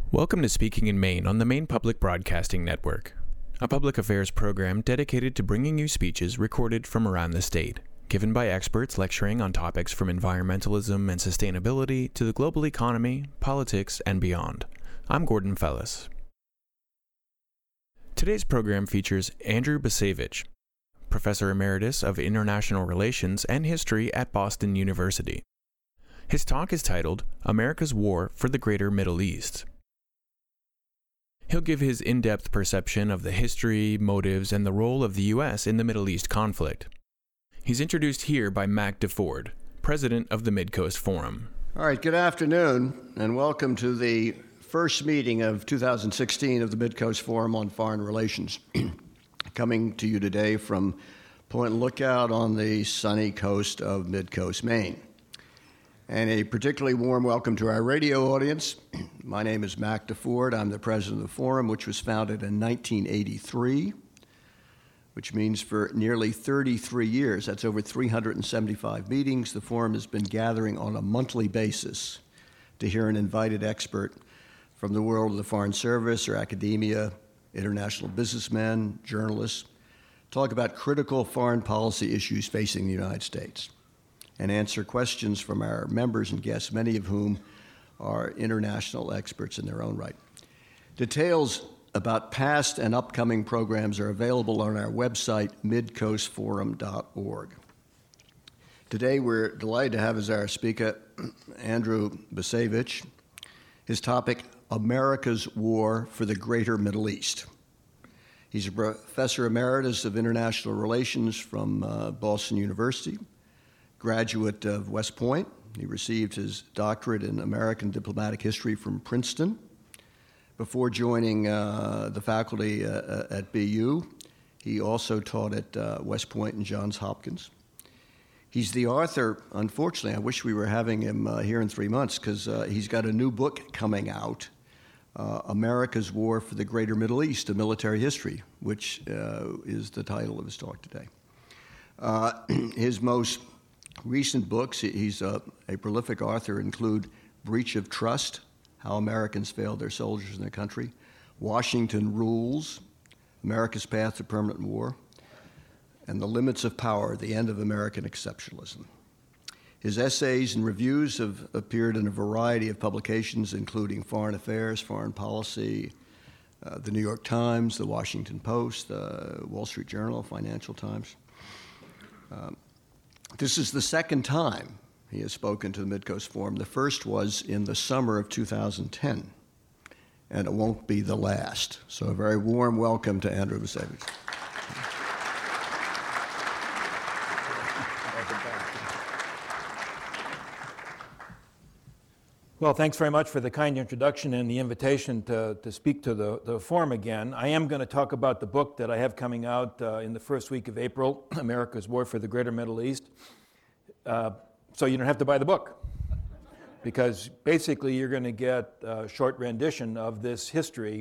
Welcome to Speaking in Maine on the Maine Public Broadcasting Network, a public affairs program dedicated to bringing you speeches recorded from around the state, given by experts lecturing on topics from environmentalism and sustainability to the global economy, politics, and beyond. I'm Gordon Fellis. Today's program features Andrew Bacevich, Professor Emeritus of International Relations and History at Boston University. His talk is titled, America's War for the Greater Middle East. He'll give his in-depth perception of the history, motives, and the role of the U.S. in the Middle East conflict. He's introduced here by Mac DeFord, president of the Midcoast Forum. All right, good afternoon, and welcome to the first meeting of 2016 of the Midcoast Forum on Foreign Relations. Coming to you today from Point Lookout on the sunny coast of Midcoast, Maine. And a particularly warm welcome to our radio audience. My name is Mac DeFord. I'm the president of the Forum, which was founded in 1983, which means for nearly 33 years, that's over 375 meetings, the Forum has been gathering on a monthly basis to hear an invited expert from the world of the Foreign Service or academia, international businessmen, journalists, talk about critical foreign policy issues facing the United States, and answer questions from our members and guests, many of whom are international experts in their own right. Details about past and upcoming programs are available on our website, midcoastforum.org. Today, we're delighted to have as our speaker Andrew Bacevich. His topic, America's War for the Greater Middle East. He's a professor emeritus of international relations from Boston University, graduate of West Point. He received his doctorate in American diplomatic history from Princeton. Before joining the faculty at BU, he also taught at West Point and Johns Hopkins. He's the author, unfortunately, I wish we were having him here in 3 months, because he's got a new book coming out, America's War for the Greater Middle East, A Military History, which is the title of his talk today. His most recent books, he's a prolific author, include Breach of Trust, How Americans Failed Their Soldiers and Their Country, Washington Rules, America's Path to Permanent War, and The Limits of Power, The End of American Exceptionalism. His essays and reviews have appeared in a variety of publications, including Foreign Affairs, Foreign Policy, the New York Times, the Washington Post, the Wall Street Journal, Financial Times. This is the second time he has spoken to the Midcoast Forum. The first was in the summer of 2010, and it won't be the last. So a very warm welcome to Andrew Bacevich. Well, thanks very much for the kind introduction and the invitation to speak to the forum again. I am going to talk about the book that I have coming out in the first week of April, America's War for the Greater Middle East. So you don't have to buy the book, because basically you're going to get a short rendition of this history.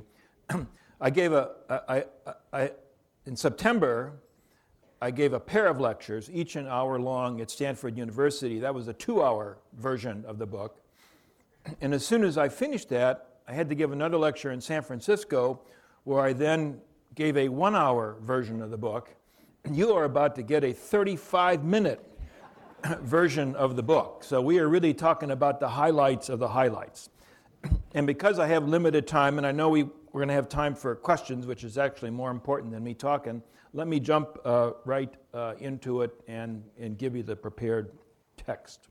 In September, I gave a pair of lectures, each an hour long at Stanford University. That was a 2-hour version of the book. And as soon as I finished that, I had to give another lecture in San Francisco, where I then gave a 1-hour version of the book. You are about to get a 35-minute version of the book. So we are really talking about the highlights of the highlights. And because I have limited time, and I know we're going to have time for questions, which is actually more important than me talking, let me jump right into it and give you the prepared text.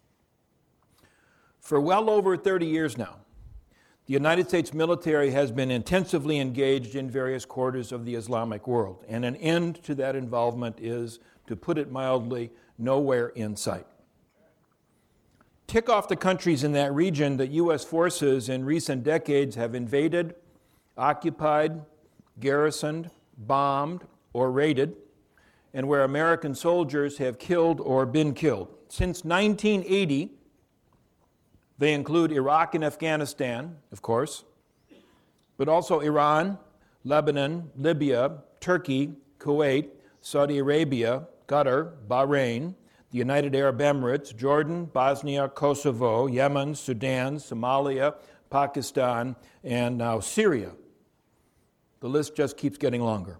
For well over 30 years now, the United States military has been intensively engaged in various quarters of the Islamic world, and an end to that involvement is, to put it mildly, nowhere in sight. Tick off the countries in that region that U.S. forces in recent decades have invaded, occupied, garrisoned, bombed, or raided, and where American soldiers have killed or been killed. Since 1980, they include Iraq and Afghanistan, of course, but also Iran, Lebanon, Libya, Turkey, Kuwait, Saudi Arabia, Qatar, Bahrain, the United Arab Emirates, Jordan, Bosnia, Kosovo, Yemen, Sudan, Somalia, Pakistan, and now Syria. The list just keeps getting longer.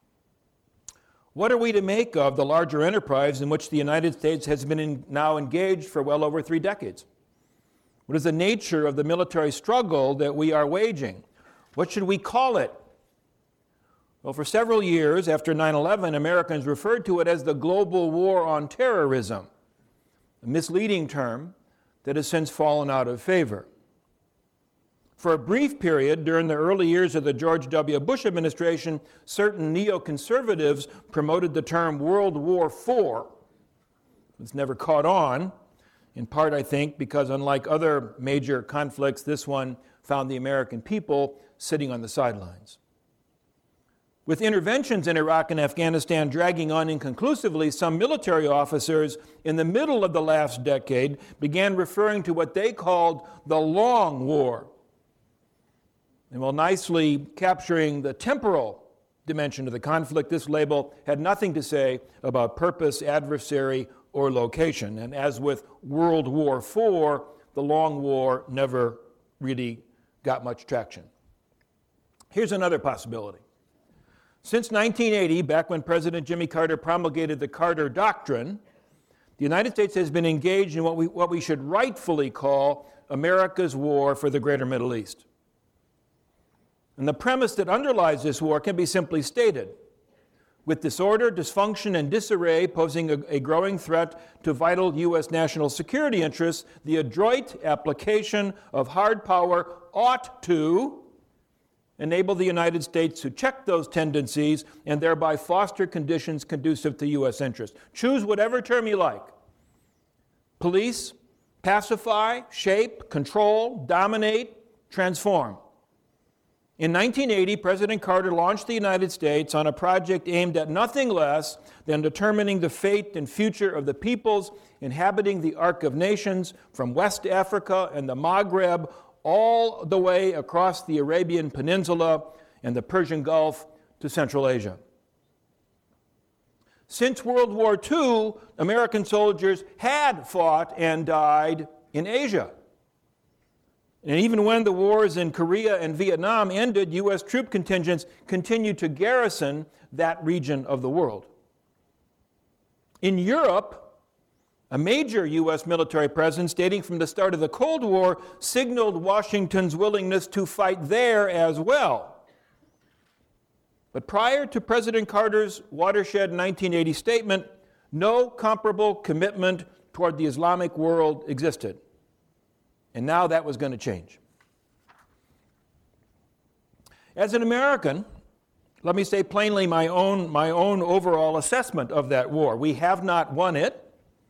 What are we to make of the larger enterprise in which the United States has been now engaged for well over 3 decades? What is the nature of the military struggle that we are waging? What should we call it? Well, for several years after 9/11, Americans referred to it as the global war on terrorism, a misleading term that has since fallen out of favor. For a brief period during the early years of the George W. Bush administration, certain neoconservatives promoted the term World War IV. It's never caught on, in part, I think, because unlike other major conflicts, this one found the American people sitting on the sidelines. With interventions in Iraq and Afghanistan dragging on inconclusively, some military officers in the middle of the last decade began referring to what they called the Long War. And while nicely capturing the temporal dimension of the conflict, this label had nothing to say about purpose, adversary, or location. And as with World War IV, the Long War never really got much traction. Here's another possibility. Since 1980, back when President Jimmy Carter promulgated the Carter Doctrine, the United States has been engaged in what we should rightfully call America's war for the greater Middle East. And the premise that underlies this war can be simply stated. With disorder, dysfunction, and disarray posing a growing threat to vital U.S. national security interests, the adroit application of hard power ought to enable the United States to check those tendencies and thereby foster conditions conducive to U.S. interests. Choose whatever term you like. Police, pacify, shape, control, dominate, transform. In 1980, President Carter launched the United States on a project aimed at nothing less than determining the fate and future of the peoples inhabiting the Ark of Nations from West Africa and the Maghreb all the way across the Arabian Peninsula and the Persian Gulf to Central Asia. Since World War II, American soldiers had fought and died in Asia. And even when the wars in Korea and Vietnam ended, U.S. troop contingents continued to garrison that region of the world. In Europe, a major U.S. military presence dating from the start of the Cold War signaled Washington's willingness to fight there as well. But prior to President Carter's watershed 1980 statement, no comparable commitment toward the Islamic world existed. And now that was going to change. As an American, let me say plainly my own overall assessment of that war. We have not won it.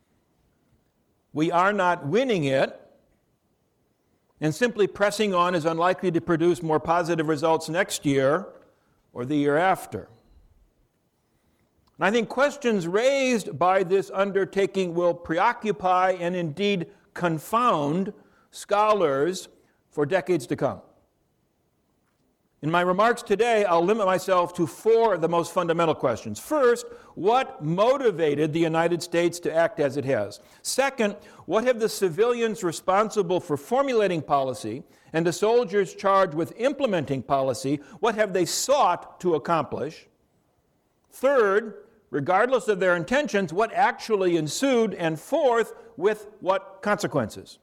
We are not winning it. And simply pressing on is unlikely to produce more positive results next year or the year after. And I think questions raised by this undertaking will preoccupy and indeed confound scholars for decades to come. In my remarks today, I'll limit myself to 4 of the most fundamental questions. First, what motivated the United States to act as it has? Second, what have the civilians responsible for formulating policy and the soldiers charged with implementing policy, what have they sought to accomplish? Third, regardless of their intentions, what actually ensued? And fourth, with what consequences?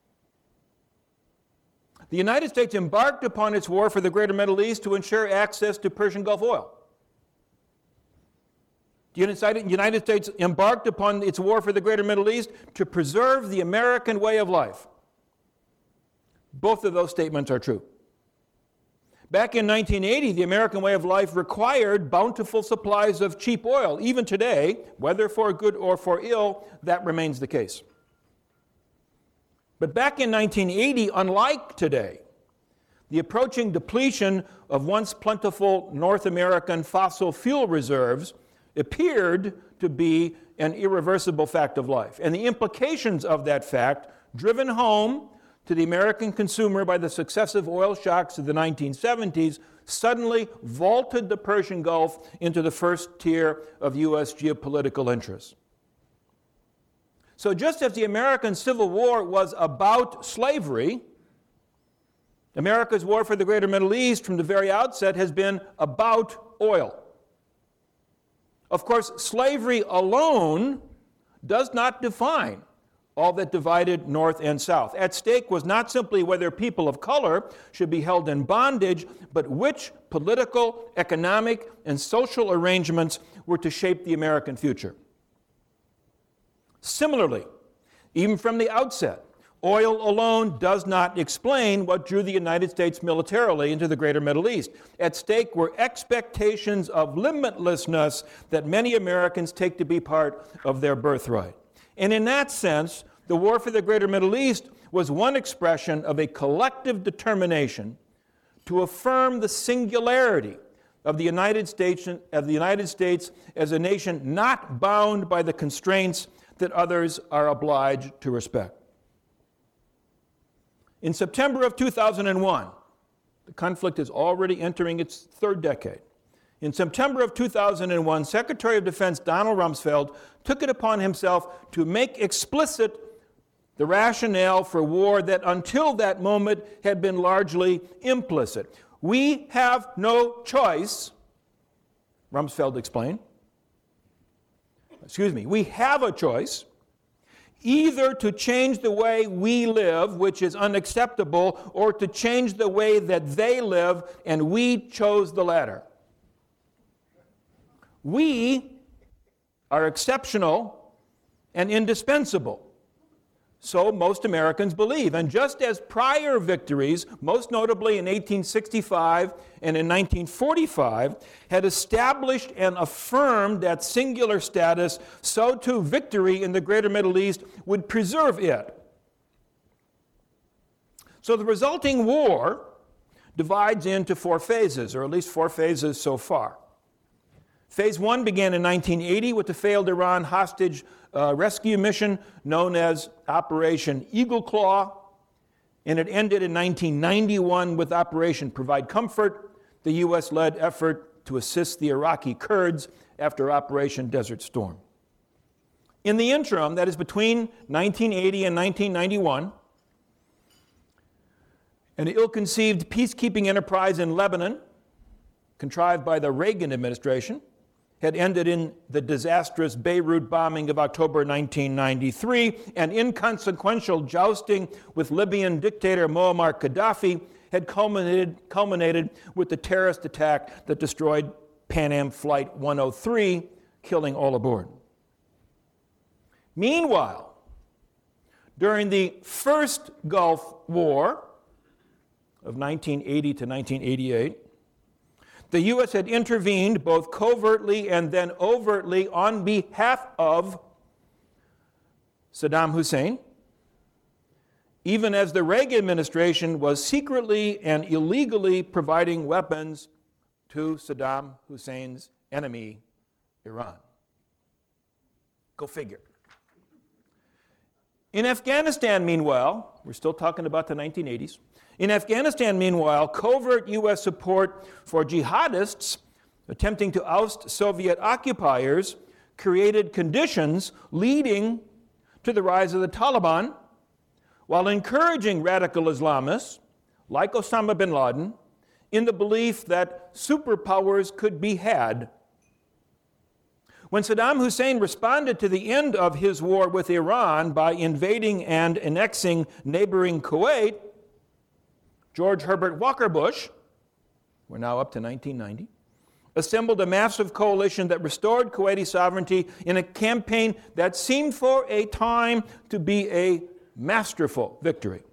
The United States embarked upon its war for the greater Middle East to ensure access to Persian Gulf oil. The United States embarked upon its war for the greater Middle East to preserve the American way of life. Both of those statements are true. Back in 1980, the American way of life required bountiful supplies of cheap oil. Even today, whether for good or for ill, that remains the case. But back in 1980, unlike today, the approaching depletion of once plentiful North American fossil fuel reserves appeared to be an irreversible fact of life. And the implications of that fact, driven home to the American consumer by the successive oil shocks of the 1970s, suddenly vaulted the Persian Gulf into the first tier of U.S. geopolitical interests. So just as the American Civil War was about slavery, America's war for the greater Middle East from the very outset has been about oil. Of course, slavery alone does not define all that divided North and South. At stake was not simply whether people of color should be held in bondage, but which political, economic, and social arrangements were to shape the American future. Similarly, even from the outset, oil alone does not explain what drew the United States militarily into the greater Middle East. At stake were expectations of limitlessness that many Americans take to be part of their birthright. And in that sense, the war for the greater Middle East was one expression of a collective determination to affirm the singularity of the United States as a nation not bound by the constraints that others are obliged to respect. In September of 2001, the conflict is already entering its third decade. In September of 2001, Secretary of Defense Donald Rumsfeld took it upon himself to make explicit the rationale for war that until that moment had been largely implicit. We have no choice, Rumsfeld explained. We have a choice either to change the way we live, which is unacceptable, or to change the way that they live, and we chose the latter. We are exceptional and indispensable. So most Americans believe. And just as prior victories, most notably in 1865 and in 1945, had established and affirmed that singular status, so too victory in the greater Middle East would preserve it. So the resulting war divides into four phases, or at least four phases so far. Phase one began in 1980 with the failed Iran hostage rescue mission known as Operation Eagle Claw, and it ended in 1991 with Operation Provide Comfort, the U.S.-led effort to assist the Iraqi Kurds after Operation Desert Storm. In the interim, that is between 1980 and 1991, an ill-conceived peacekeeping enterprise in Lebanon, contrived by the Reagan administration, had ended in the disastrous Beirut bombing of October 1993, and inconsequential jousting with Libyan dictator Muammar Gaddafi had culminated with the terrorist attack that destroyed Pan Am Flight 103, killing all aboard. Meanwhile, during the first Gulf War of 1980 to 1988, the U.S. had intervened both covertly and then overtly on behalf of Saddam Hussein, even as the Reagan administration was secretly and illegally providing weapons to Saddam Hussein's enemy, Iran. Go figure. In Afghanistan, meanwhile, we're still talking about the 1980s, in Afghanistan, meanwhile, covert U.S. support for jihadists attempting to oust Soviet occupiers created conditions leading to the rise of the Taliban, while encouraging radical Islamists, like Osama bin Laden, in the belief that superpowers could be had. When Saddam Hussein responded to the end of his war with Iran by invading and annexing neighboring Kuwait, George Herbert Walker Bush, we're now up to 1990, assembled a massive coalition that restored Kuwaiti sovereignty in a campaign that seemed for a time to be a masterful victory.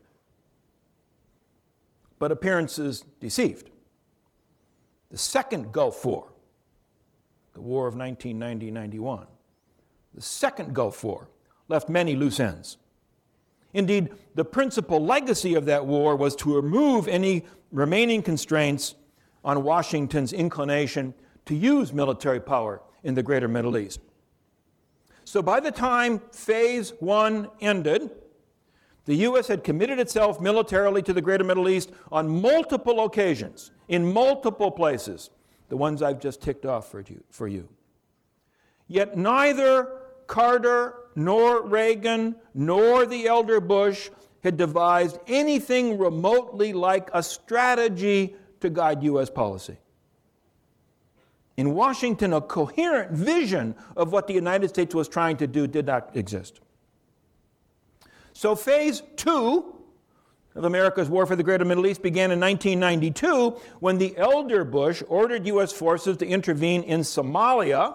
But appearances deceived. The second Gulf War, the War of 1990-91, the second Gulf War left many loose ends. Indeed, the principal legacy of that war was to remove any remaining constraints on Washington's inclination to use military power in the greater Middle East. So by the time Phase 1 ended, the U.S. had committed itself militarily to the greater Middle East on multiple occasions, in multiple places, the ones I've just ticked off for you. Yet neither Carter, nor Reagan, nor the elder Bush had devised anything remotely like a strategy to guide U.S. policy. In Washington, a coherent vision of what the United States was trying to do did not exist. So phase two of America's war for the Greater Middle East began in 1992 when the elder Bush ordered U.S. forces to intervene in Somalia.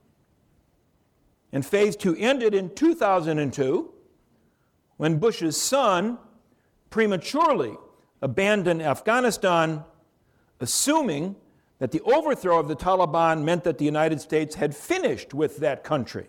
And phase two ended in 2002 when Bush's son prematurely abandoned Afghanistan, assuming that the overthrow of the Taliban meant that the United States had finished with that country.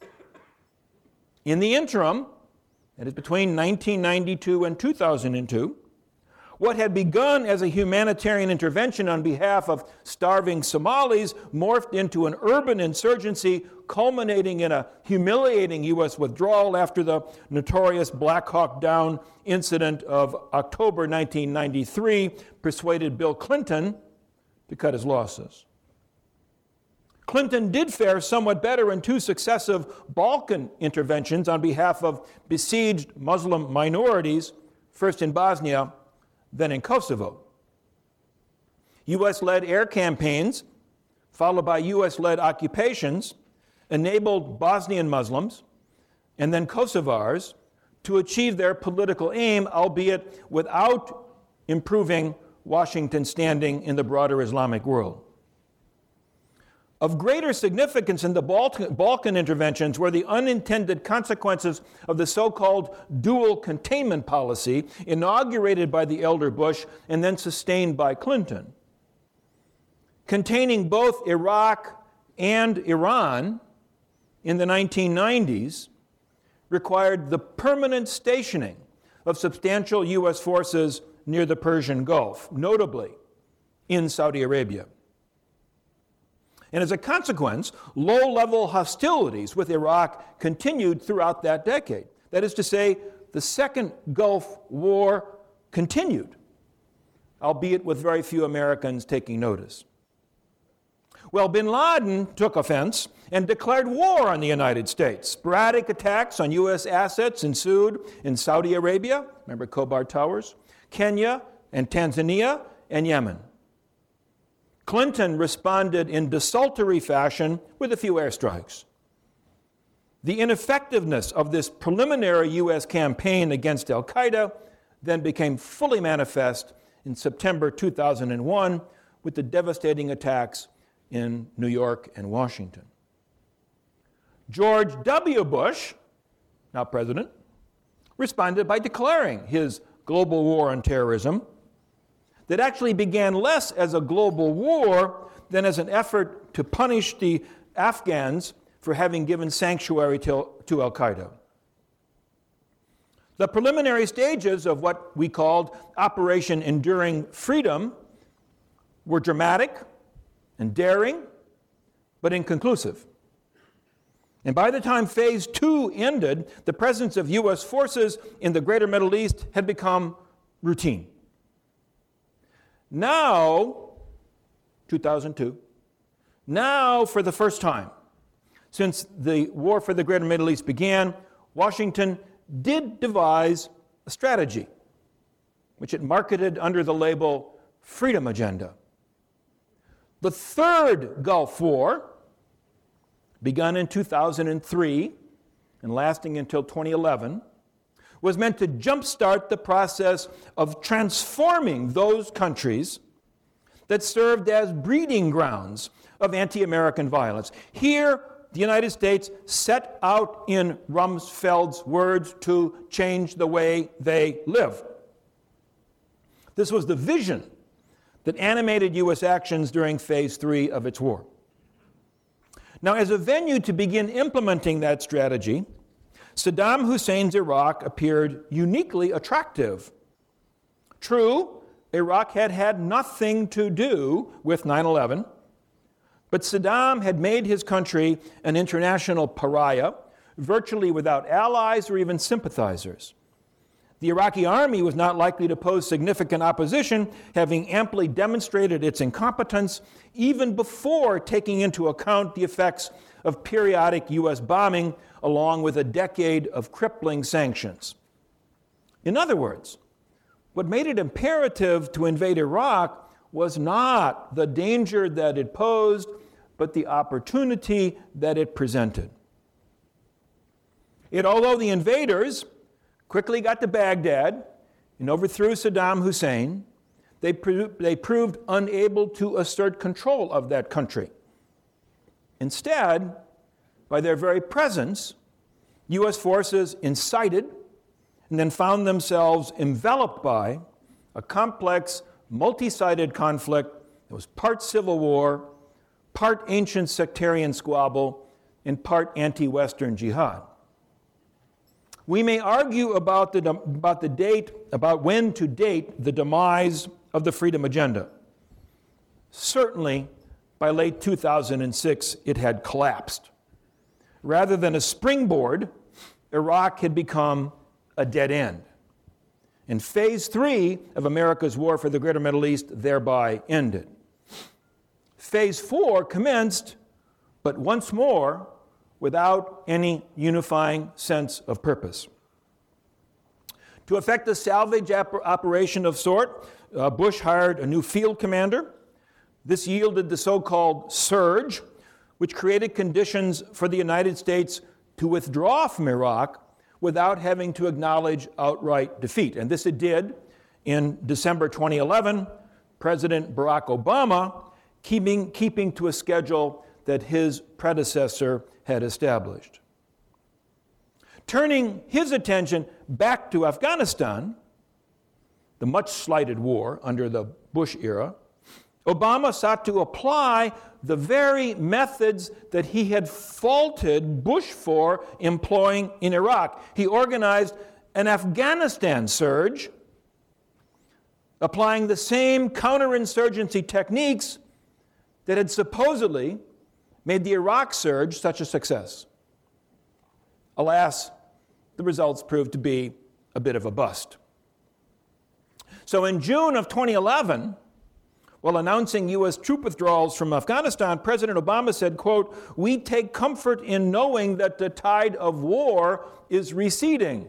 In the interim, that is between 1992 and 2002, what had begun as a humanitarian intervention on behalf of starving Somalis morphed into an urban insurgency, culminating in a humiliating U.S. withdrawal after the notorious Black Hawk Down incident of October 1993 persuaded Bill Clinton to cut his losses. Clinton did fare somewhat better in two successive Balkan interventions on behalf of besieged Muslim minorities, first in Bosnia, then in Kosovo. U.S.-led air campaigns, followed by U.S.-led occupations, enabled Bosnian Muslims and then Kosovars to achieve their political aim, albeit without improving Washington's standing in the broader Islamic world. Of greater significance in the Balkan interventions were the unintended consequences of the so-called dual containment policy inaugurated by the elder Bush and then sustained by Clinton. Containing both Iraq and Iran in the 1990s required the permanent stationing of substantial U.S. forces near the Persian Gulf, notably in Saudi Arabia. And as a consequence, low-level hostilities with Iraq continued throughout that decade. That is to say, the Second Gulf War continued, albeit with very few Americans taking notice. Well, bin Laden took offense and declared war on the United States. Sporadic attacks on U.S. assets ensued in Saudi Arabia, remember Khobar Towers, Kenya and Tanzania, and Yemen. Clinton responded in desultory fashion with a few airstrikes. The ineffectiveness of this preliminary U.S. campaign against al-Qaeda then became fully manifest in September 2001 with the devastating attacks in New York and Washington. George W. Bush, now president, responded by declaring his global war on terrorism that actually began less as a global war than as an effort to punish the Afghans for having given sanctuary to al-Qaeda. The preliminary stages of what we called Operation Enduring Freedom were dramatic and daring, but inconclusive. And by the time Phase 2 ended, the presence of U.S. forces in the Greater Middle East had become routine. Now, 2002, now for the first time since the war for the Greater Middle East began, Washington did devise a strategy, which it marketed under the label Freedom Agenda. The Third Gulf War, begun in 2003 and lasting until 2011, was meant to jumpstart the process of transforming those countries that served as breeding grounds of anti-American violence. Here, the United States set out, in Rumsfeld's words, to change the way they live. This was the vision that animated U.S. actions during Phase 3 of its war. Now, as a venue to begin implementing that strategy, Saddam Hussein's Iraq appeared uniquely attractive. True, Iraq had had nothing to do with 9/11, but Saddam had made his country an international pariah, virtually without allies or even sympathizers. The Iraqi army was not likely to pose significant opposition, having amply demonstrated its incompetence even before taking into account the effects of periodic U.S. bombing, along with a decade of crippling sanctions. In other words, what made it imperative to invade Iraq was not the danger that it posed, but the opportunity that it presented. Yet although the invaders quickly got to Baghdad and overthrew Saddam Hussein, they proved unable to assert control of that country. Instead, by their very presence, U.S. forces incited and then found themselves enveloped by a complex, multi-sided conflict that was part civil war, part ancient sectarian squabble, and part anti-Western jihad. We may argue about when to date the demise of the freedom agenda. Certainly, by late 2006, it had collapsed. Rather than a springboard, Iraq had become a dead end. And phase 3 of America's war for the Greater Middle East thereby ended. Phase 4 commenced, but once more, without any unifying sense of purpose. To effect a salvage operation of sort, Bush hired a new field commander. This yielded the so-called surge, which created conditions for the United States to withdraw from Iraq without having to acknowledge outright defeat. And this it did in December 2011, President Barack Obama keeping to a schedule that his predecessor had established. Turning his attention back to Afghanistan, the much slighted war under the Bush era, Obama sought to apply the very methods that he had faulted Bush for employing in Iraq. He organized an Afghanistan surge, applying the same counterinsurgency techniques that had supposedly made the Iraq surge such a success. Alas, the results proved to be a bit of a bust. So in June of 2011, while announcing U.S. troop withdrawals from Afghanistan, President Obama said, quote, "We take comfort in knowing that the tide of war is receding."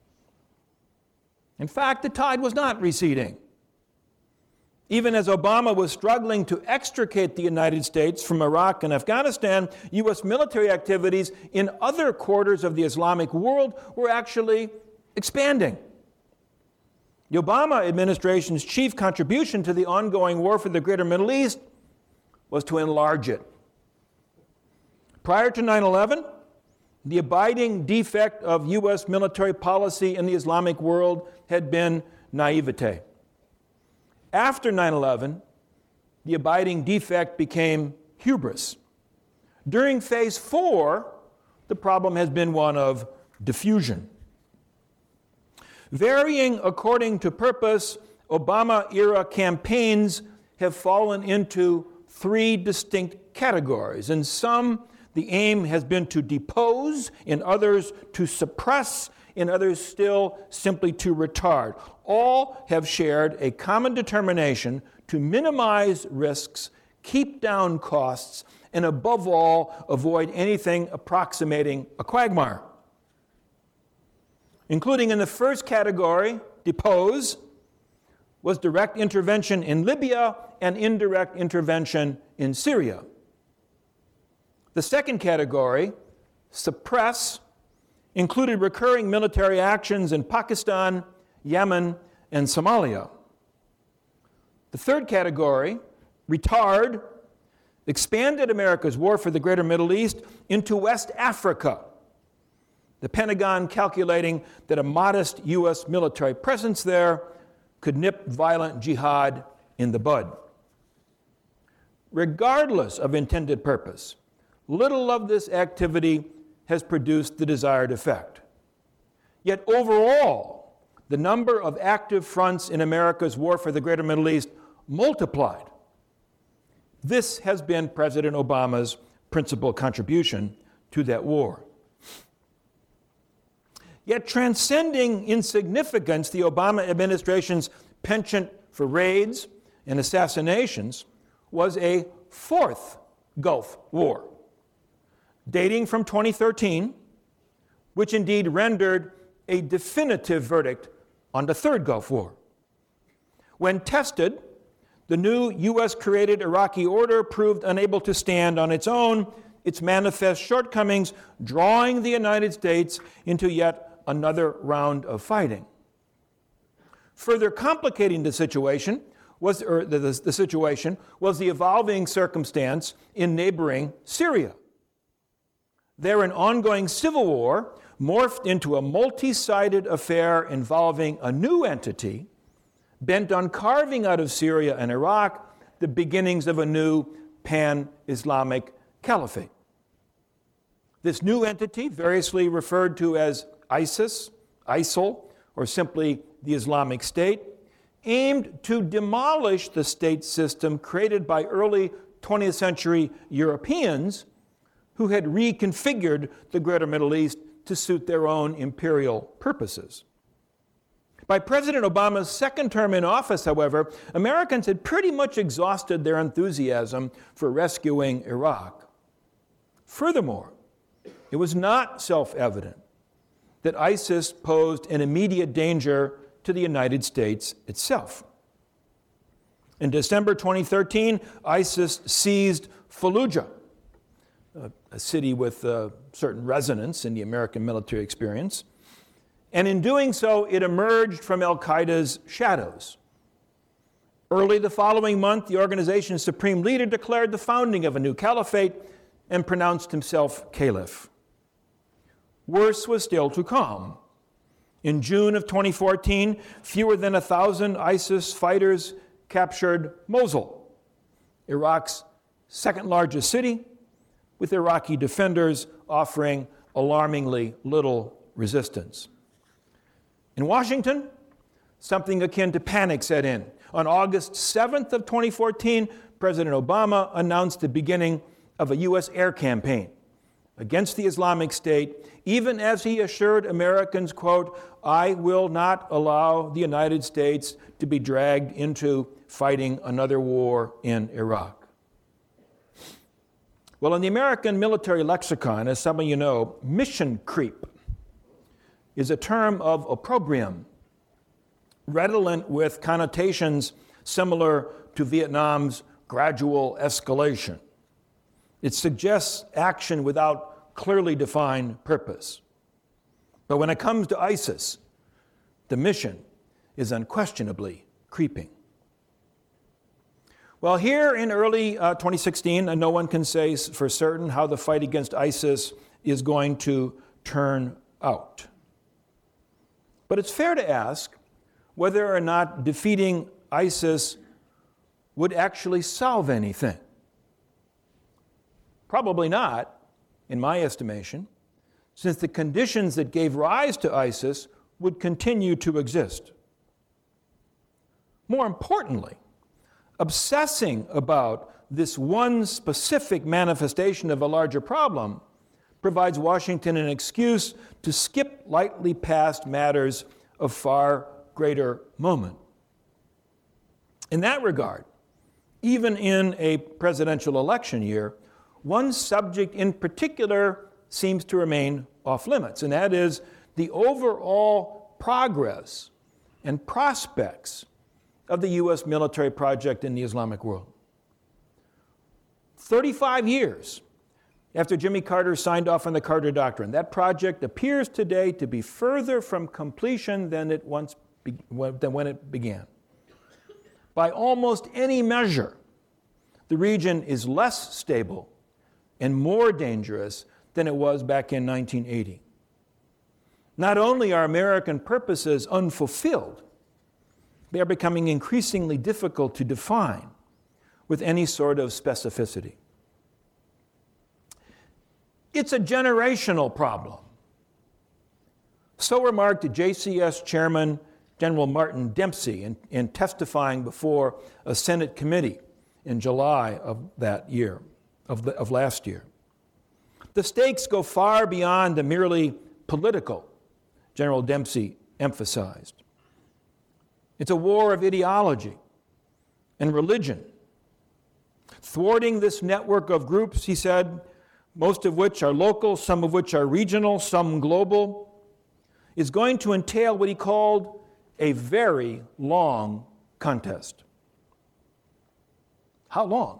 In fact, the tide was not receding. Even as Obama was struggling to extricate the United States from Iraq and Afghanistan, U.S. military activities in other quarters of the Islamic world were actually expanding. The Obama administration's chief contribution to the ongoing war for the Greater Middle East was to enlarge it. Prior to 9/11, the abiding defect of U.S. military policy in the Islamic world had been naivete. After 9/11, the abiding defect became hubris. During phase 4, the problem has been one of diffusion. Varying according to purpose, Obama-era campaigns have fallen into 3 distinct categories. In some, the aim has been to depose, in others, to suppress, in others still, simply to retard. All have shared a common determination to minimize risks, keep down costs, and above all, avoid anything approximating a quagmire. Including in the first category, depose, was direct intervention in Libya and indirect intervention in Syria. The second category, suppress, included recurring military actions in Pakistan, Yemen, and Somalia. The third category, retard, expanded America's war for the Greater Middle East into West Africa, the Pentagon calculating that a modest U.S. military presence there could nip violent jihad in the bud. Regardless of intended purpose, little of this activity has produced the desired effect. Yet overall, the number of active fronts in America's war for the Greater Middle East multiplied. This has been President Obama's principal contribution to that war. Yet transcending in significance the Obama administration's penchant for raids and assassinations was a 4th Gulf War, dating from 2013, which indeed rendered a definitive verdict on the Third Gulf War. When tested, the new U.S.-created Iraqi order proved unable to stand on its own, its manifest shortcomings drawing the United States into yet another round of fighting. Further complicating the situation was the evolving circumstance in neighboring Syria. There, an ongoing civil war morphed into a multi-sided affair involving a new entity bent on carving out of Syria and Iraq the beginnings of a new pan-Islamic caliphate. This new entity, variously referred to as ISIS, ISIL, or simply the Islamic State, aimed to demolish the state system created by early 20th century Europeans who had reconfigured the greater Middle East to suit their own imperial purposes. By President Obama's second term in office, however, Americans had pretty much exhausted their enthusiasm for rescuing Iraq. Furthermore, it was not self-evident that ISIS posed an immediate danger to the United States itself. In December 2013, ISIS seized Fallujah, a city with certain resonance in the American military experience, and in doing so, it emerged from al-Qaeda's shadows. Early the following month, the organization's supreme leader declared the founding of a new caliphate and pronounced himself caliph. Worse was still to come. In June of 2014, fewer than 1,000 ISIS fighters captured Mosul, Iraq's second largest city, with Iraqi defenders offering alarmingly little resistance. In Washington, something akin to panic set in. On August 7th of 2014, President Obama announced the beginning of a U.S. air campaign against the Islamic State, even as he assured Americans, quote, "I will not allow the United States to be dragged into fighting another war in Iraq." Well, in the American military lexicon, as some of you know, mission creep is a term of opprobrium, redolent with connotations similar to Vietnam's gradual escalation. It suggests action without clearly defined purpose. But when it comes to ISIS, the mission is unquestionably creeping. Well, here in early 2016, no one can say for certain how the fight against ISIS is going to turn out. But it's fair to ask whether or not defeating ISIS would actually solve anything. Probably not, in my estimation, since the conditions that gave rise to ISIS would continue to exist. More importantly, obsessing about this one specific manifestation of a larger problem provides Washington an excuse to skip lightly past matters of far greater moment. In that regard, even in a presidential election year, one subject in particular seems to remain off limits, and that is the overall progress and prospects of the U.S. military project in the Islamic world. 35 years after Jimmy Carter signed off on the Carter Doctrine, that project appears today to be further from completion than when it began. By almost any measure, the region is less stable and more dangerous than it was back in 1980. Not only are American purposes unfulfilled, they are becoming increasingly difficult to define with any sort of specificity. It's a generational problem. So remarked JCS Chairman General Martin Dempsey in testifying before a Senate committee in July of that year, of last year. The stakes go far beyond the merely political, General Dempsey emphasized. It's a war of ideology and religion. Thwarting this network of groups, he said, most of which are local, some of which are regional, some global, is going to entail what he called a very long contest. How long?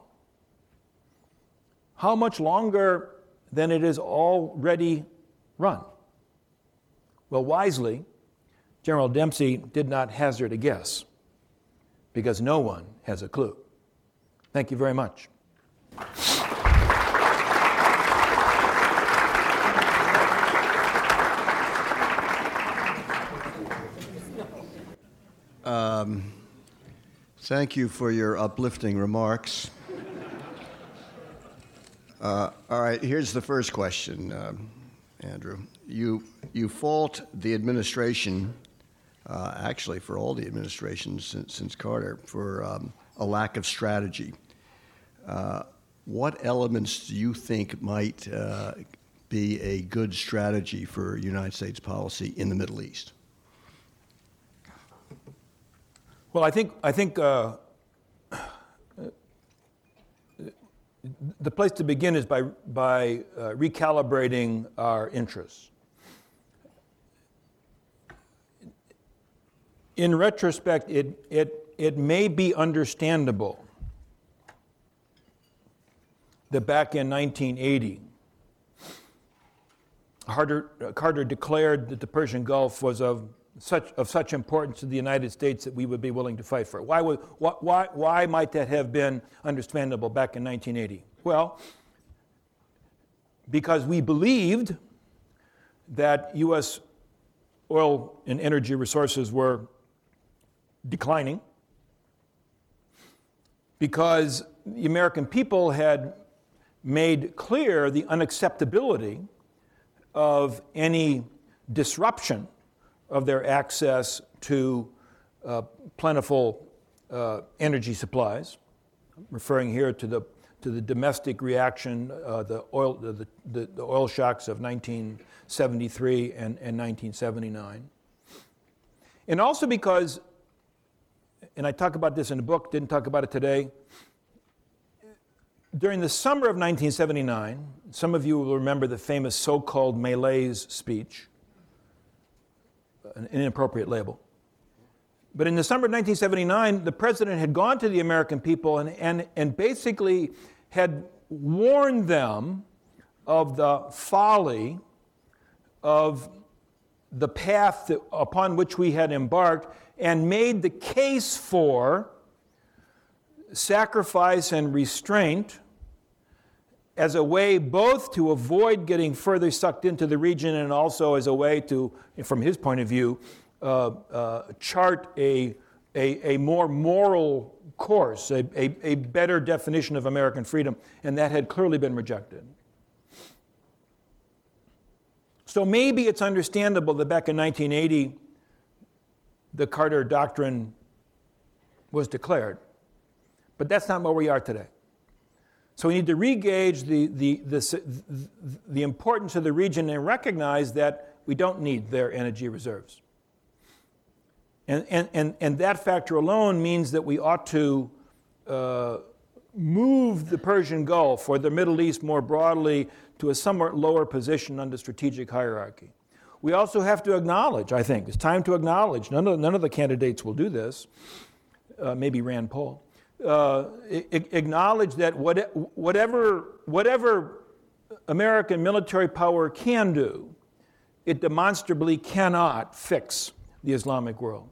How much longer than it is already run? Well, wisely, General Dempsey did not hazard a guess, because no one has a clue. Thank you very much. Thank you for your uplifting remarks. All right, here's the first question, Andrew. You fault the administration, actually for all the administrations since Carter, for a lack of strategy. What elements do you think might be a good strategy for United States policy in the Middle East? Well, I think the place to begin is by recalibrating our interests. In retrospect, it may be understandable that back in 1980, Carter declared that the Persian Gulf was of such importance to the United States that we would be willing to fight for it. Why might that have been understandable back in 1980? Well, because we believed that U.S. oil and energy resources were declining, because the American people had made clear the unacceptability of any disruption of their access to plentiful energy supplies. I'm referring here to the domestic reaction, the oil shocks of 1973 and 1979. And also because, and I talk about this in the book, didn't talk about it today, during the summer of 1979, some of you will remember the famous so-called Malaise speech, an inappropriate label. But in the summer of 1979, the president had gone to the American people and basically had warned them of the folly of the path upon which we had embarked, and made the case for sacrifice and restraint as a way both to avoid getting further sucked into the region, and also as a way to, from his point of view, chart a more moral course, a better definition of American freedom, and that had clearly been rejected. So maybe it's understandable that back in 1980, the Carter Doctrine was declared, but that's not where we are today. So we need to re-gauge the importance of the region and recognize that we don't need their energy reserves. And that factor alone means that we ought to move the Persian Gulf or the Middle East more broadly to a somewhat lower position on the strategic hierarchy. We also have to acknowledge, I think, it's time to acknowledge, none of the candidates will do this, maybe Rand Paul, acknowledge that whatever American military power can do, it demonstrably cannot fix the Islamic world.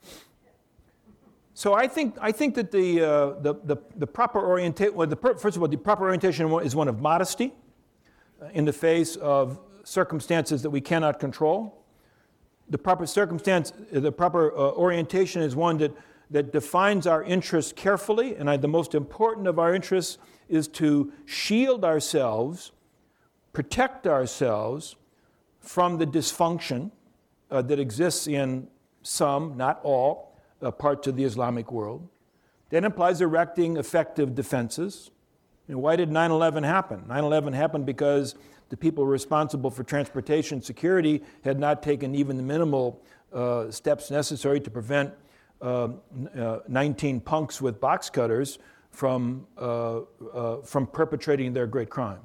So I think that the proper orientation, first of all, the proper orientation is one of modesty in the face of circumstances that we cannot control. The proper orientation is one that defines our interests carefully, and the most important of our interests is to shield ourselves, protect ourselves from the dysfunction that exists in some, not all, parts of the Islamic world. That implies erecting effective defenses. And why did 9/11 happen? 9/11 happened because the people responsible for transportation security had not taken even the minimal steps necessary to prevent 19 punks with box cutters from perpetrating their great crime.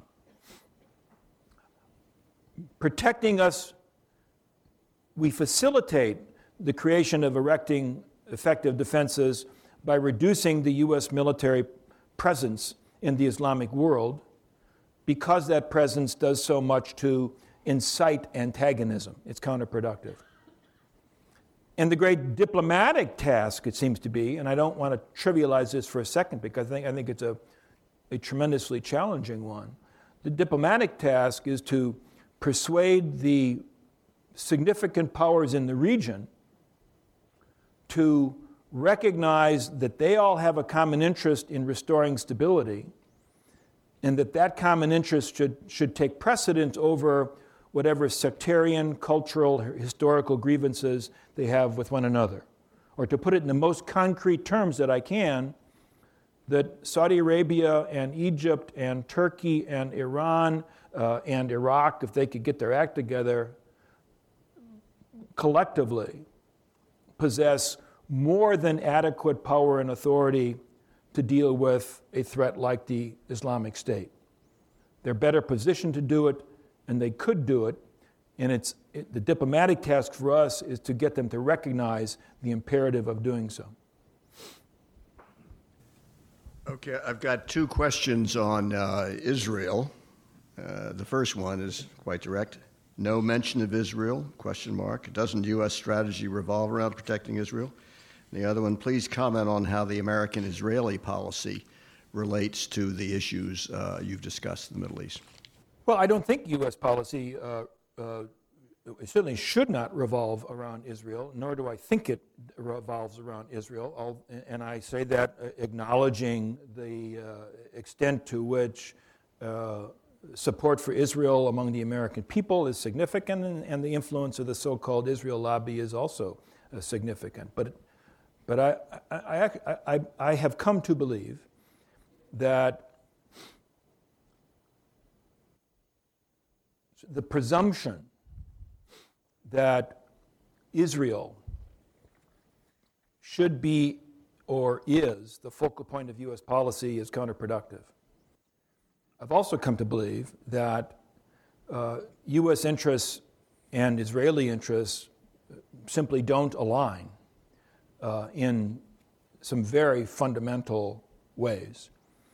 Protecting us, we facilitate the creation of erecting effective defenses by reducing the U.S. military presence in the Islamic world, because that presence does so much to incite antagonism. It's counterproductive. And the great diplomatic task, it seems to be, and I don't want to trivialize this for a second because I think it's a tremendously challenging one. The diplomatic task is to persuade the significant powers in the region to recognize that they all have a common interest in restoring stability, and that common interest should take precedence over whatever sectarian, cultural, historical grievances they have with one another. Or to put it in the most concrete terms that I can, that Saudi Arabia and Egypt and Turkey and Iran and Iraq, if they could get their act together, collectively possess more than adequate power and authority to deal with a threat like the Islamic State. They're better positioned to do it, and they could do it, and the diplomatic task for us is to get them to recognize the imperative of doing so. Okay, I've got two questions on Israel. The first one is quite direct. No mention of Israel, question mark. Doesn't U.S. strategy revolve around protecting Israel? The other one, please comment on how the American-Israeli policy relates to the issues you've discussed in the Middle East. Well, I don't think U.S. policy certainly should not revolve around Israel, nor do I think it revolves around Israel. And I say that acknowledging the extent to which support for Israel among the American people is significant, and the influence of the so-called Israel lobby is also significant. But I have come to believe that the presumption that Israel should be or is the focal point of U.S. policy is counterproductive. I've also come to believe that U.S. interests and Israeli interests simply don't align in some very fundamental ways.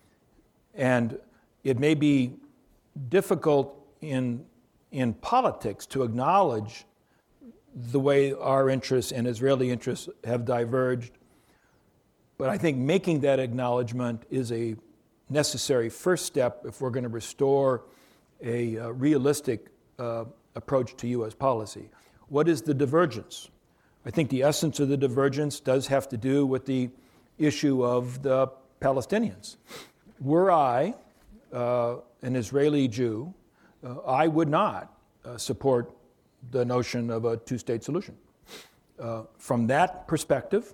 And it may be difficult in politics to acknowledge the way our interests and Israeli interests have diverged, but I think making that acknowledgement is a necessary first step if we're going to restore a realistic approach to U.S. policy. What is the divergence? I think the essence of the divergence does have to do with the issue of the Palestinians. Were I an Israeli Jew, I would not support the notion of a two-state solution. From that perspective,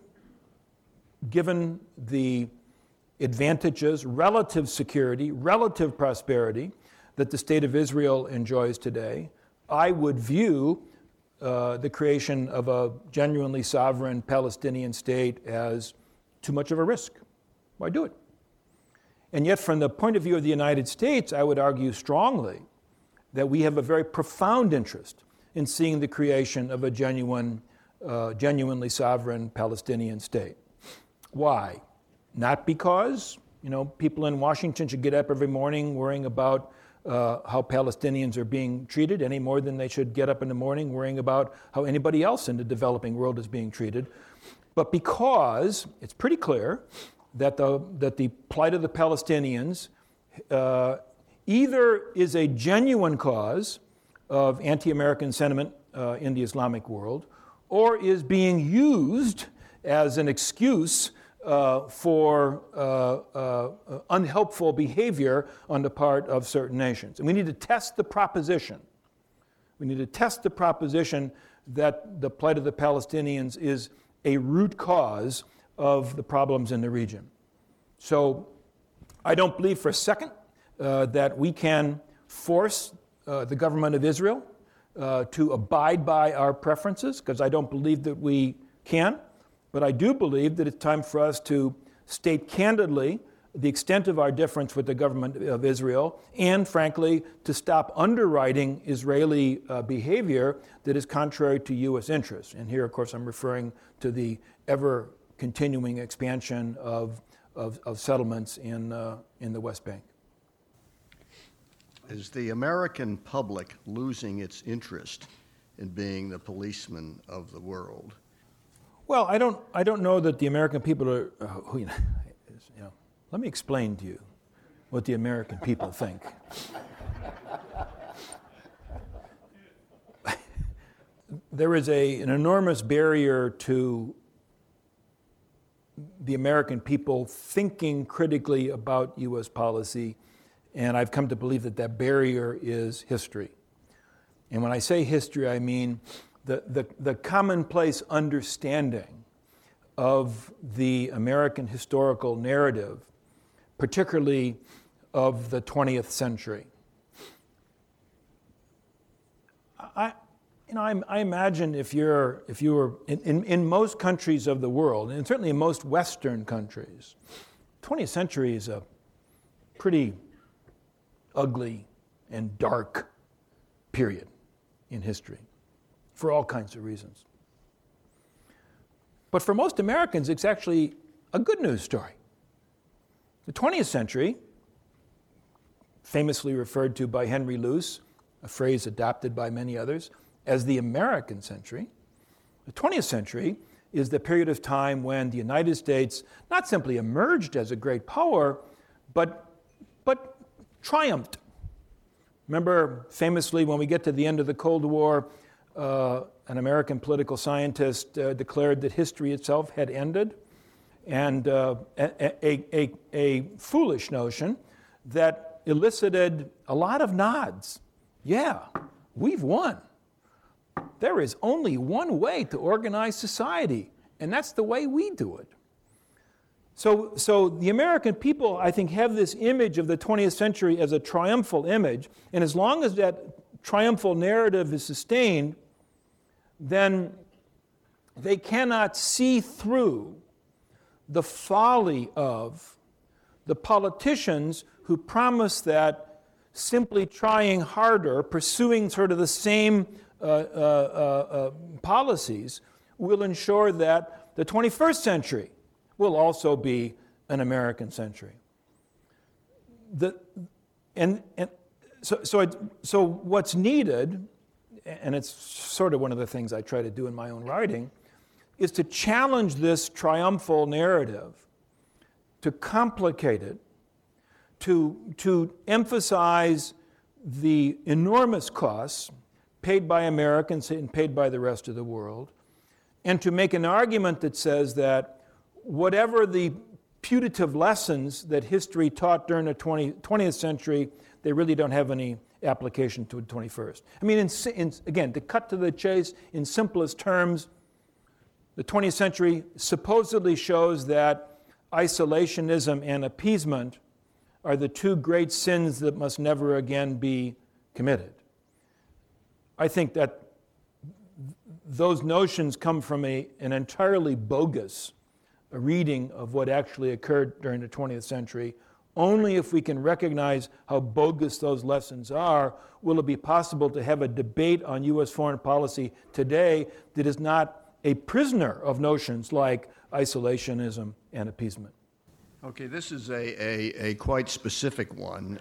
given the advantages, relative security, relative prosperity that the state of Israel enjoys today, I would view the creation of a genuinely sovereign Palestinian state as too much of a risk. Why do it? And yet, from the point of view of the United States, I would argue strongly that we have a very profound interest in seeing the creation of a genuinely sovereign Palestinian state. Why? Not because, people in Washington should get up every morning worrying about how Palestinians are being treated any more than they should get up in the morning worrying about how anybody else in the developing world is being treated, but because it's pretty clear that the plight of the Palestinians either is a genuine cause of anti-American sentiment in the Islamic world, or is being used as an excuse for unhelpful behavior on the part of certain nations. And we need to test the proposition. We need to test the proposition that the plight of the Palestinians is a root cause of the problems in the region. So I don't believe for a second that we can force the government of Israel to abide by our preferences, because I don't believe that we can. But I do believe that it's time for us to state candidly the extent of our difference with the government of Israel, and frankly, to stop underwriting Israeli behavior that is contrary to U.S. interests. And here, of course, I'm referring to the ever-continuing expansion of settlements in the West Bank. Is the American public losing its interest in being the policeman of the world? Well, I don't know that the American people are. Let me explain to you what the American people think. There is an enormous barrier to the American people thinking critically about U.S. policy, and I've come to believe that that barrier is history. And when I say history, I mean the commonplace understanding of the American historical narrative, particularly of the 20th century. I imagine if you were in most countries of the world, and certainly in most Western countries, 20th century is a pretty ugly and dark period in history for all kinds of reasons. But for most Americans, it's actually a good news story. The 20th century, famously referred to by Henry Luce, a phrase adopted by many others, as the American century, the 20th century is the period of time when the United States not simply emerged as a great power, but triumphed. Remember, famously, when we get to the end of the Cold War, an American political scientist declared that history itself had ended, and a foolish notion that elicited a lot of nods. Yeah, we've won. There is only one way to organize society, and that's the way we do it. So the American people, I think, have this image of the 20th century as a triumphal image, and as long as that triumphal narrative is sustained, then they cannot see through the folly of the politicians who promise that simply trying harder, pursuing sort of the same policies, will ensure that the 21st century will also be an American century. So what's needed, and it's sort of one of the things I try to do in my own writing, is to challenge this triumphal narrative, to complicate it, to emphasize the enormous costs paid by Americans and paid by the rest of the world, and to make an argument that says that whatever the putative lessons that history taught during the 20th century, they really don't have any application to the 21st. I mean, again, to cut to the chase, in simplest terms, the 20th century supposedly shows that isolationism and appeasement are the two great sins that must never again be committed. I think that those notions come from an entirely bogus reading of what actually occurred during the 20th century. Only if we can recognize how bogus those lessons are will it be possible to have a debate on U.S. foreign policy today that is not a prisoner of notions like isolationism and appeasement. Okay, this is a quite specific one.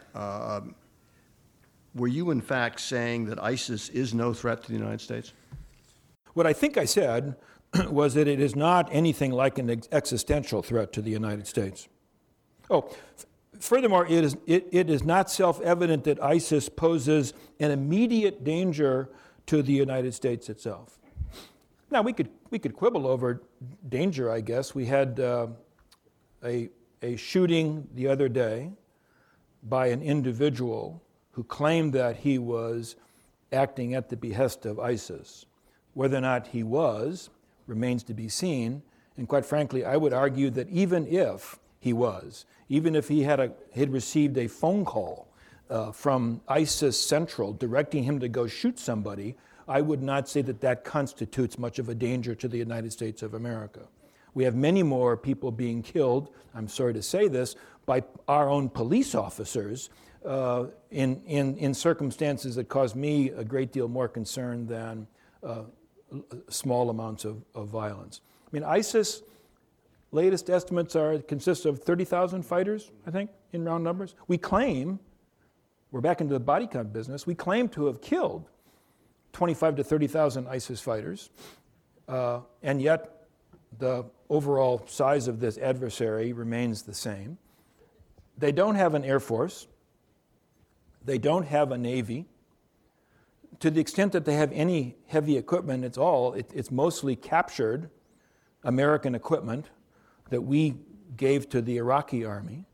Were you in fact saying that ISIS is no threat to the United States? What I think I said was that it is not anything like an existential threat to the United States. Furthermore, it is not self-evident that ISIS poses an immediate danger to the United States itself. Now, we could quibble over danger, I guess. We had a shooting the other day by an individual who claimed that he was acting at the behest of ISIS. Whether or not he was remains to be seen, and quite frankly, I would argue that even if he was, even if he had received a phone call from ISIS Central directing him to go shoot somebody, I would not say that that constitutes much of a danger to the United States of America. We have many more people being killed, I'm sorry to say this, by our own police officers in circumstances that cause me a great deal more concern than small amounts of violence. I mean, ISIS, latest estimates consist of 30,000 fighters, I think, in round numbers. We claim, we're back into the body count business, we claim to have killed 25 to 30,000 ISIS fighters, and yet the overall size of this adversary remains the same. They don't have an air force. They don't have a navy. To the extent that they have any heavy equipment, it's mostly captured American equipment that we gave to the Iraqi army.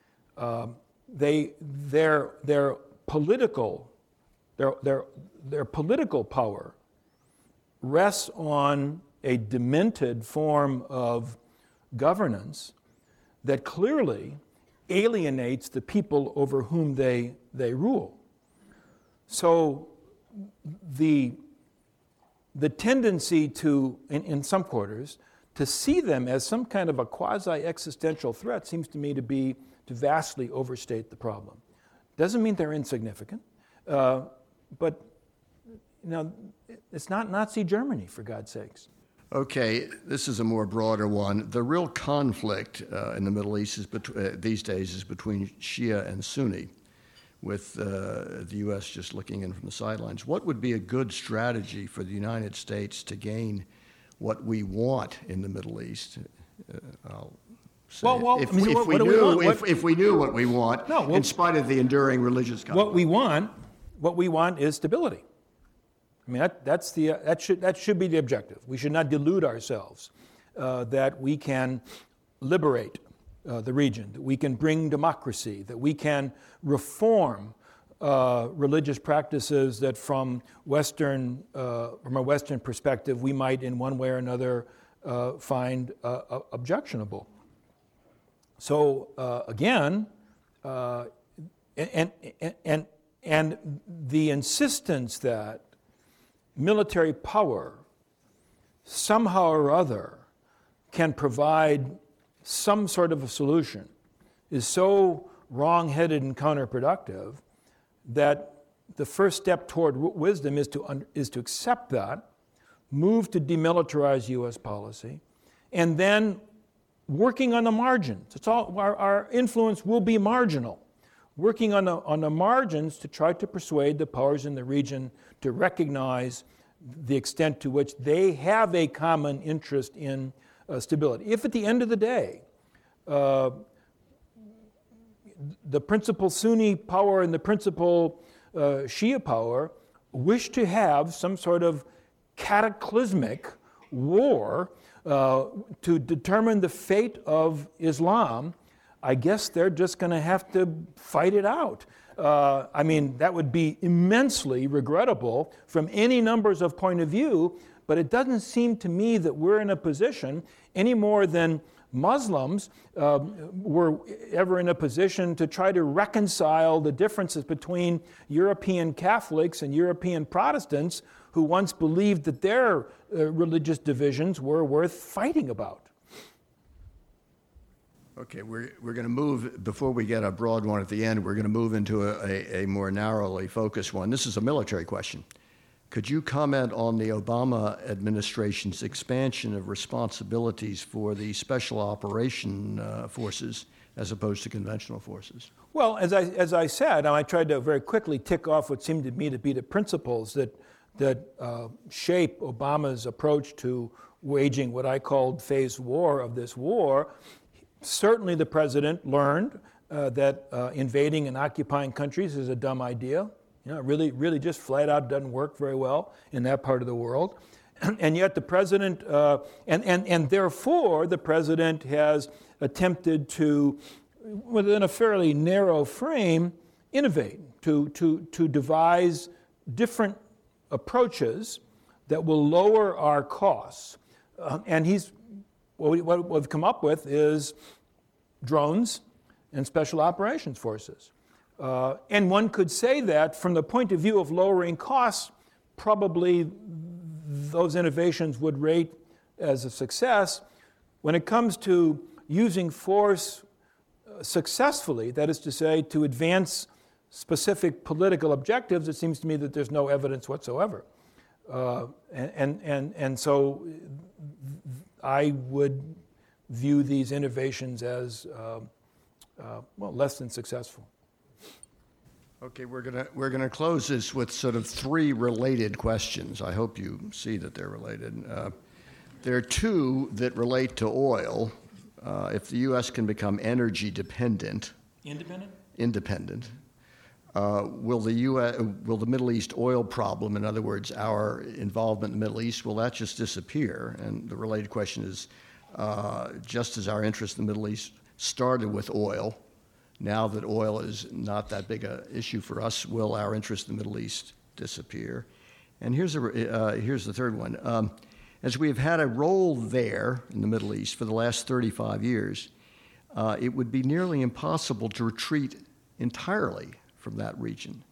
Their political power rests on a demented form of governance that clearly alienates the people over whom they rule. So the tendency to, in some quarters, to see them as some kind of a quasi-existential threat seems to me to vastly overstate the problem. Doesn't mean they're insignificant, but it's not Nazi Germany, for God's sakes. Okay, this is a more broader one. The real conflict in the Middle East these days is between Shia and Sunni, with the U.S. just looking in from the sidelines. What would be a good strategy for the United States to gain what we want in the Middle East? If we knew what we want, in spite of the enduring religious conflict. What we want is stability. I mean, that should be the objective. We should not delude ourselves that we can liberate the region, that we can bring democracy, that we can reform religious practices that from a Western perspective we might in one way or another find objectionable. So again, and the insistence that military power somehow or other can provide some sort of a solution is so wrong-headed and counterproductive that the first step toward wisdom is to accept that, move to demilitarize U.S. policy, and then working on the margins. It's all, our influence will be marginal. Working on the margins to try to persuade the powers in the region to recognize the extent to which they have a common interest in stability. If at the end of the day, the principal Sunni power and the principal Shia power wish to have some sort of cataclysmic war to determine the fate of Islam, I guess they're just going to have to fight it out. I mean, that would be immensely regrettable from any numbers of point of view, but it doesn't seem to me that we're in a position any more than Muslims were ever in a position to try to reconcile the differences between European Catholics and European Protestants who once believed that their religious divisions were worth fighting about. Okay, we're going to move, before we get a broad one at the end, we're going to move into a more narrowly focused one. This is a military question. Could you comment on the Obama administration's expansion of responsibilities for the special operation forces as opposed to conventional forces? Well, as I said, I tried to very quickly tick off what seemed to me to be the principles that shape Obama's approach to waging what I called phase war of this war. Certainly the president learned that invading and occupying countries is a dumb idea. You know, really just flat out doesn't work very well in that part of the world. And yet the president, and therefore the president has attempted to, within a fairly narrow frame, innovate, to devise different approaches that will lower our costs. And what we've come up with is drones and special operations forces. And one could say that from the point of view of lowering costs, probably those innovations would rate as a success. When it comes to using force successfully, that is to say, to advance specific political objectives, it seems to me that there's no evidence whatsoever. And so I would view these innovations as less than successful. Okay, we're gonna close this with sort of three related questions. I hope you see that they're related. There are two that relate to oil. If the U.S. can become energy dependent, independent, will the Middle East oil problem, in other words, our involvement in the Middle East, will that just disappear? And the related question is, just as our interest in the Middle East started with oil, now that oil is not that big an issue for us, will our interest in the Middle East disappear? And here's the third one. As we have had a role there in the Middle East for the last 35 years, it would be nearly impossible to retreat entirely from that region.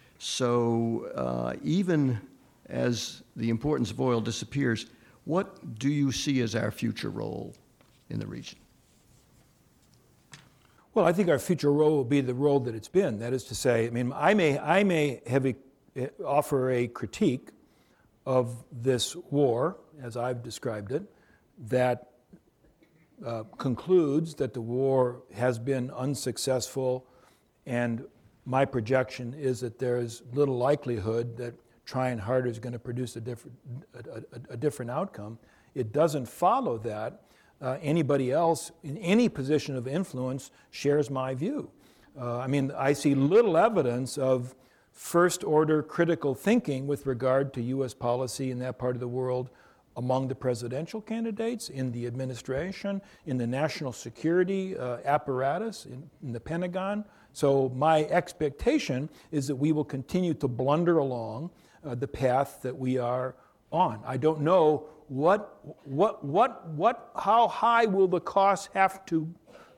So even as the importance of oil disappears, what do you see as our future role in the region? Well, I think our future role will be the role that it's been. That is to say, I mean, I may offer a critique of this war, as I've described it, that concludes that the war has been unsuccessful, and my projection is that there's little likelihood that trying harder is going to produce a different outcome. It doesn't follow that anybody else in any position of influence shares my view. I mean, I see little evidence of first-order critical thinking with regard to U.S. policy in that part of the world among the presidential candidates, in the administration, in the national security apparatus, in the Pentagon. So my expectation is that we will continue to blunder along the path that we are on. I don't know how high will the costs have to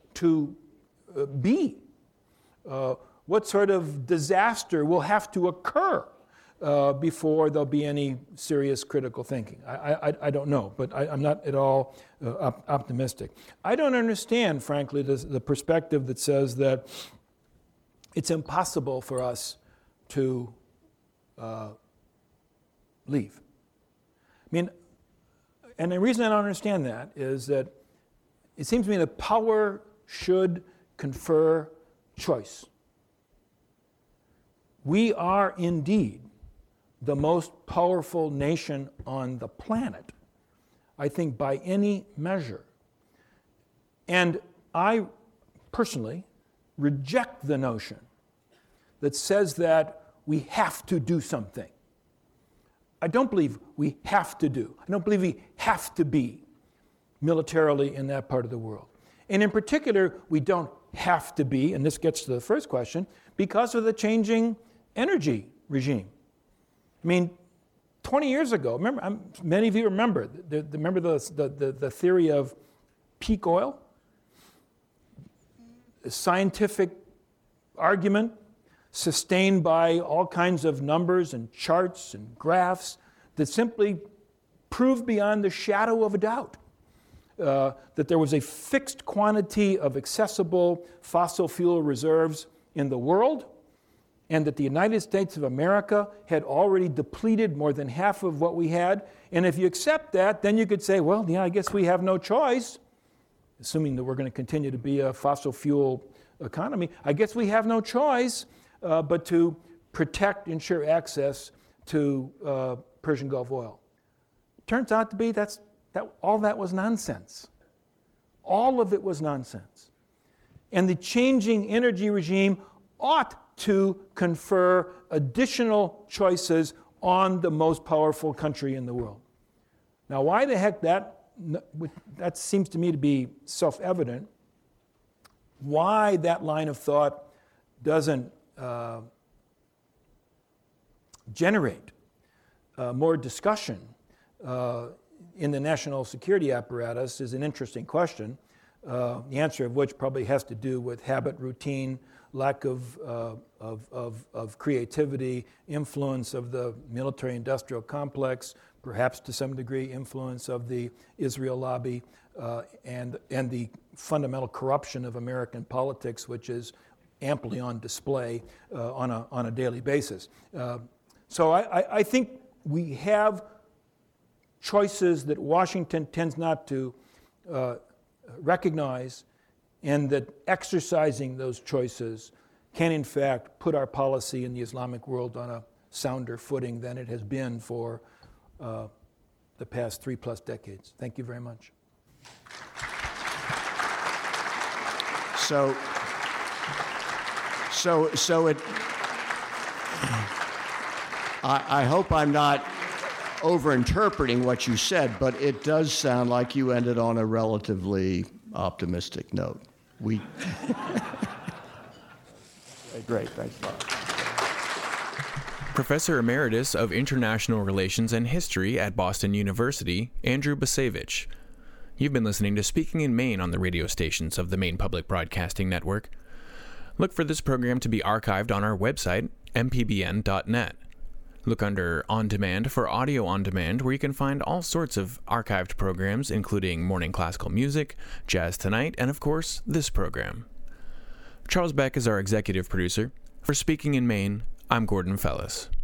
be? What sort of disaster will have to occur before there'll be any serious critical thinking? I don't know, but I'm not at all optimistic. I don't understand, frankly, the perspective that says that it's impossible for us to leave. I mean, and the reason I don't understand that is that it seems to me that power should confer choice. We are indeed the most powerful nation on the planet, I think, by any measure. And I personally reject the notion that says that we have to do something. I don't believe we have to do. I don't believe we have to be militarily in that part of the world. And in particular, we don't have to be, and this gets to the first question, because of the changing energy regime. I mean, 20 years ago, remember, many of you remember the theory of peak oil? A scientific argument sustained by all kinds of numbers and charts and graphs that simply proved beyond the shadow of a doubt that there was a fixed quantity of accessible fossil fuel reserves in the world, and that the United States of America had already depleted more than half of what we had. And if you accept that, then you could say, well, yeah, I guess we have no choice, assuming that we're going to continue to be a fossil fuel economy. I guess we have no choice but to ensure access to Persian Gulf oil. Turns out to be all that was nonsense. All of it was nonsense. And the changing energy regime ought to confer additional choices on the most powerful country in the world. Now, why the heck that seems to me to be self-evident. Why that line of thought doesn't generate more discussion in the national security apparatus is an interesting question, the answer of which probably has to do with habit, routine, lack of creativity, influence of the military-industrial complex, perhaps to some degree influence of the Israel lobby. and the fundamental corruption of American politics, which is amply on display on a daily basis. So I think we have choices that Washington tends not to recognize, and that exercising those choices can in fact put our policy in the Islamic world on a sounder footing than it has been for the past 3+ decades. Thank you very much. So I hope I'm not overinterpreting what you said, but it does sound like you ended on a relatively optimistic note. Great, thanks a lot. Professor Emeritus of International Relations and History at Boston University, Andrew Bacevich. You've been listening to Speaking in Maine on the radio stations of the Maine Public Broadcasting Network. Look for this program to be archived on our website, mpbn.net. Look under On Demand for Audio On Demand, where you can find all sorts of archived programs, including morning classical music, Jazz Tonight, and of course, this program. Charles Beck is our executive producer. For Speaking in Maine, I'm Gordon Fellis.